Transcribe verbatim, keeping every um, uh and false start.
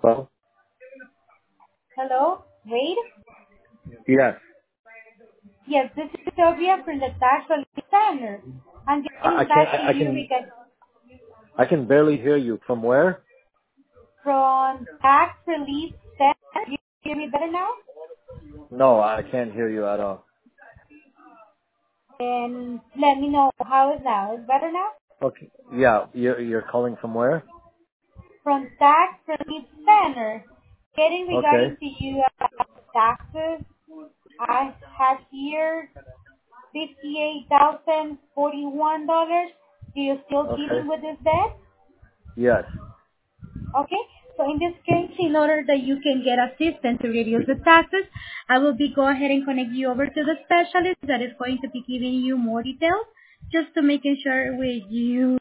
Well, Hello, Wade? yes. Yes, this is Sylvia from the Tax Relief Center. I'm I, I getting can't. back to I, I you can. because I can barely hear you. From where? from Tax Relief Center. You hear me better now? No, I can't hear you at all. And let me know how is now. Is better now? Okay. Yeah, you're you're calling from where? From Tax Relief Center. Getting Okay. regarding to you about taxes. I have here fifty-eight thousand forty-one dollars. Do you still Okay. dealing with this debt? Yes. Okay, so in this case, in order that you can get assistance to reduce the taxes, I will be go ahead and connect you over to the specialist that is going to be giving you more details just to making sure with you